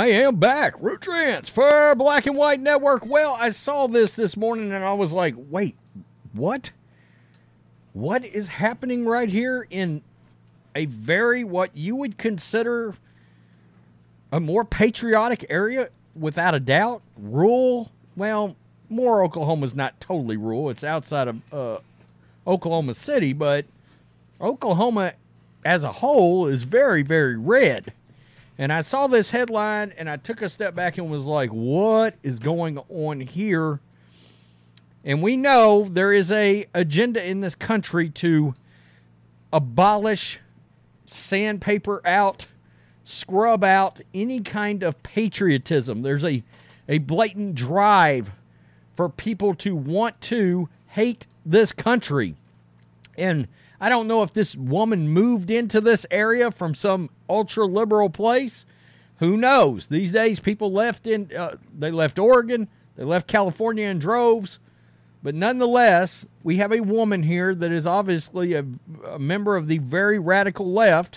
I am back. Root Transfer Black and White Network. Well, I saw this morning and I was like, wait, what? What is happening right here in a very, what you would consider a more patriotic area, without a doubt? Rural. Well, Moore, Oklahoma is not totally rural. It's outside of Oklahoma City, but Oklahoma as a whole is very, very red. And I saw this headline, and I took a step back and was like, what is going on here? And we know there is a agenda in this country to abolish, sandpaper out, scrub out any kind of patriotism. There's a blatant drive for people to want to hate this country. And I don't know if this woman moved into this area from some ultra-liberal place. Who knows? These days, people left they left Oregon, they left California in droves. But nonetheless, we have a woman here that is obviously a member of the very radical left,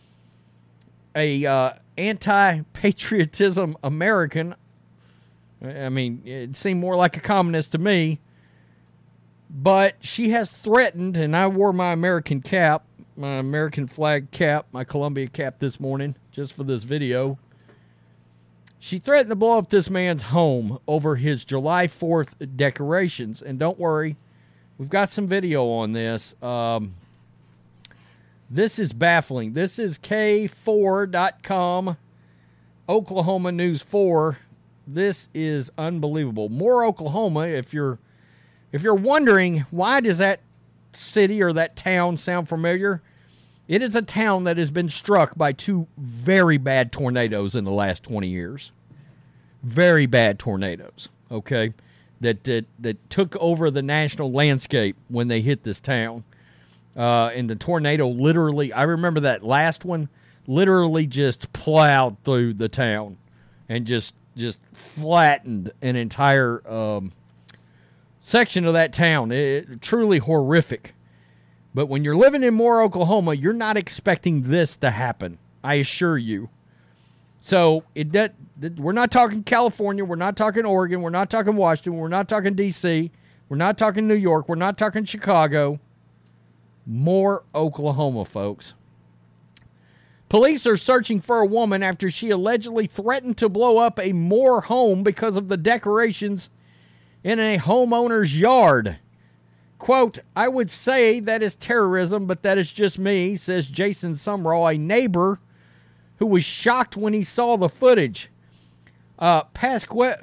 a anti-patriotism American. I mean, it seemed more like a communist to me. But she has threatened, and I wore my American cap, my American flag cap, my Columbia cap this morning, just for this video. She threatened to blow up this man's home over his July 4th decorations. And don't worry, we've got some video on this. This is baffling. This is K4.com, Oklahoma News 4. This is unbelievable. Moore, Oklahoma, if you're wondering, why does that city or that town sound familiar? It is a town that has been struck by two very bad tornadoes in the last 20 years. Very bad tornadoes, okay, that took over the national landscape when they hit this town. And the tornado literally, I remember that last one, literally just plowed through the town and just flattened an entire section of that town. Truly horrific. But when you're living in Moore, Oklahoma, you're not expecting this to happen, I assure you. So we're not talking California, we're not talking Oregon, we're not talking Washington, we're not talking D.C., we're not talking New York, we're not talking Chicago. Moore, Oklahoma, folks. Police are searching for a woman after she allegedly threatened to blow up a Moore home because of the decorations in a homeowner's yard. Quote, I would say that is terrorism, but that is just me, says Jason Sumrall, a neighbor who was shocked when he saw the footage. Pascal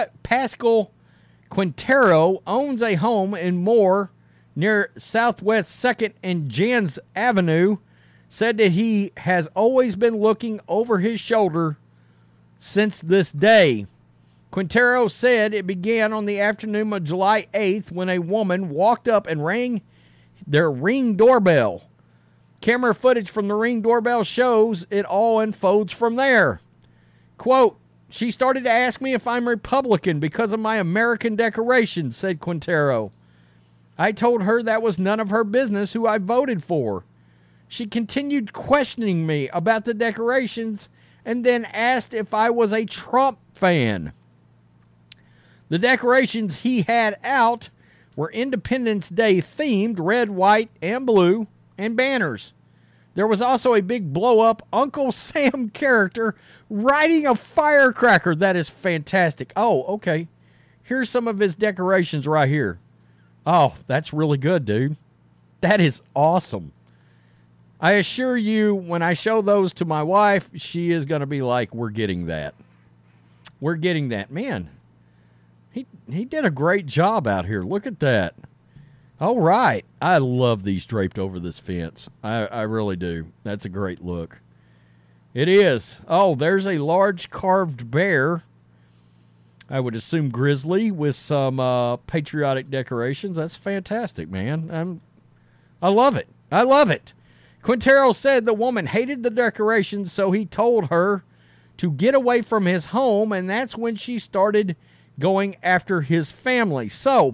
Quintero owns a home in Moore near Southwest 2nd and Jans Avenue, said that he has always been looking over his shoulder since this day. Quintero said it began on the afternoon of July 8th when a woman walked up and rang their Ring doorbell. Camera footage from the Ring doorbell shows it all unfolds from there. Quote, she started to ask me if I'm Republican because of my American decorations, said Quintero. I told her that was none of her business who I voted for. She continued questioning me about the decorations and then asked if I was a Trump fan. The decorations he had out were Independence Day themed, red, white, and blue, and banners. There was also a big blow-up Uncle Sam character riding a firecracker. That is fantastic. Oh, okay. Here's some of his decorations right here. Oh, that's really good, dude. That is awesome. I assure you, when I show those to my wife, she is going to be like, we're getting that. We're getting that. Man, he did a great job out here. Look at that. All right. I love these draped over this fence. I really do. That's a great look. It is. Oh, there's a large carved bear. I would assume grizzly with some patriotic decorations. That's fantastic, man. I love it. I love it. Quintero said the woman hated the decorations, so he told her to get away from his home, and that's when she started going after his family. So,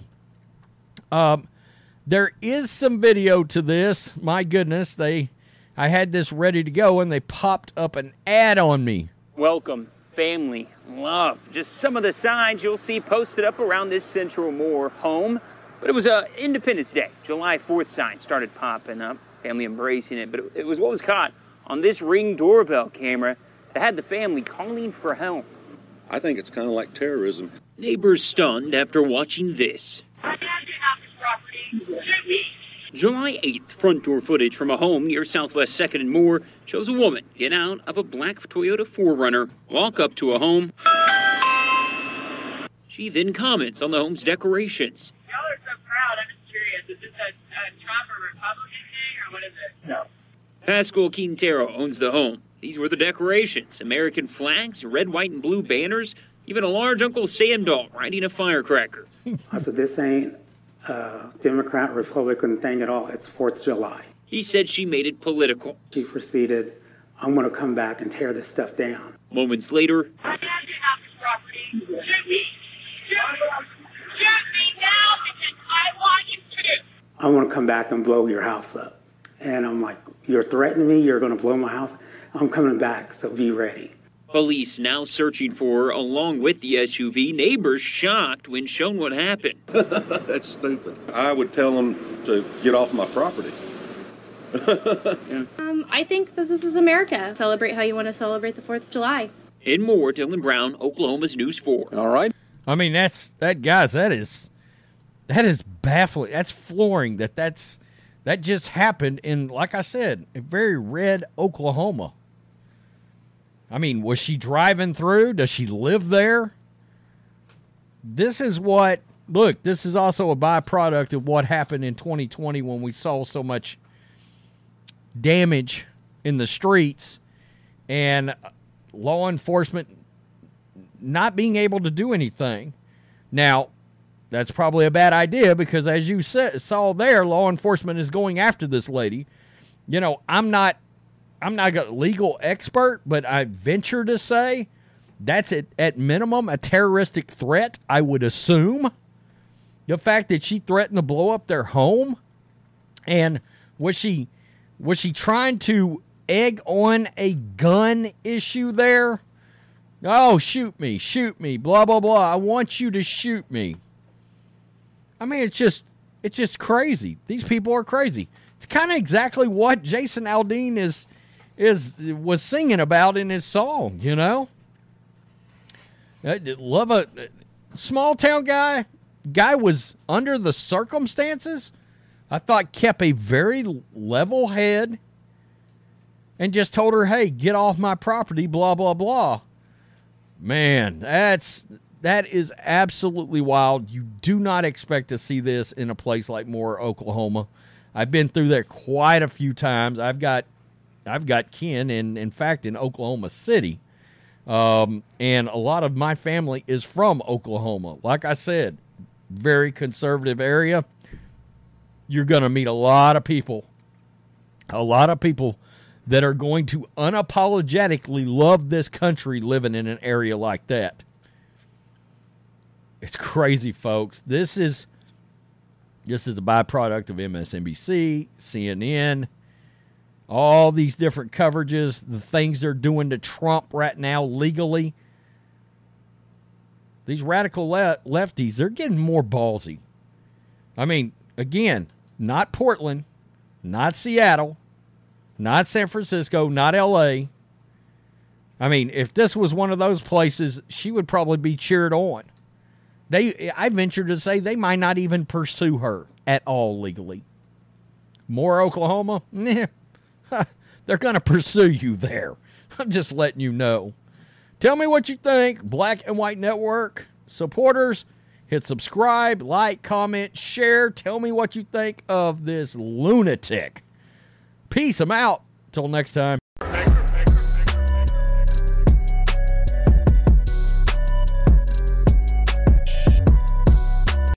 there is some video to this. My goodness, I had this ready to go, and they popped up an ad on me. Welcome family love. Just some of the signs you'll see posted up around this Central Moore home. But it was Independence Day. July 4th sign started popping up, family embracing it. But it was what was caught on this Ring doorbell camera that had the family calling for help. I think it's kind of like terrorism. Neighbors stunned after watching this. July 8th, front door footage from a home near Southwest 2nd and Moore shows a woman get out of a black Toyota 4Runner, walk up to a home. She then comments on the home's decorations. Y'all are so proud. I'm just curious. Is this a Trump or Republican thing, or what is it? No. Pascal Quintero owns the home. These were the decorations. American flags, red, white, and blue banners, even a large Uncle Sam doll riding a firecracker. I said, this ain't Democrat, Republican thing at all. It's 4th of July. He said she made it political. She proceeded, I'm going to come back and tear this stuff down. Moments later, I'm asking out this property. Shoot me. Shoot me. Shoot me now because I want you to. I want to come back and blow your house up. And I'm like, you're threatening me? You're going to blow my house? I'm coming back, so be ready. Police now searching for her along with the SUV. Neighbors shocked when shown what happened. That's stupid. I would tell them to get off my property. I think that this is America. Celebrate how you want to celebrate the 4th of July. In Moore, Dylan Brown, Oklahoma's News 4. All right. I mean, that is baffling. That's flooring that just happened in, like I said, a very red Oklahoma. I mean, was she driving through? Does she live there? This is also a byproduct of what happened in 2020 when we saw so much damage in the streets and law enforcement not being able to do anything. Now, that's probably a bad idea because, as you saw there, law enforcement is going after this lady. You know, I'm not a legal expert, but I venture to say that's at minimum a terroristic threat, I would assume. The fact that she threatened to blow up their home, and was she trying to egg on a gun issue there? Oh, shoot me, blah, blah, blah. I want you to shoot me. I mean, it's just crazy. These people are crazy. It's kind of exactly what Jason Aldean was singing about in his song, you know? Love a small town guy. Guy was under the circumstances, I thought kept a very level head and just told her, hey, get off my property, blah, blah, blah. Man, that is absolutely wild. You do not expect to see this in a place like Moore, Oklahoma. I've been through there quite a few times. I've got kin in fact in Oklahoma City, and a lot of my family is from Oklahoma. Like I said, very conservative area. You're going to meet a lot of people that are going to unapologetically love this country living in an area like that. It's crazy, folks. This is a byproduct of MSNBC, CNN, all these different coverages, the things they're doing to Trump right now legally. These radical lefties, they're getting more ballsy. I mean, again, not Portland, not Seattle, not San Francisco, not L.A. I mean, if this was one of those places, she would probably be cheered on. I venture to say they might not even pursue her at all legally. Moore, Oklahoma? They're going to pursue you there. I'm just letting you know. Tell me what you think. Black and White Network supporters, hit subscribe, like, comment, share. Tell me what you think of this lunatic. Peace. I'm out. Till next time.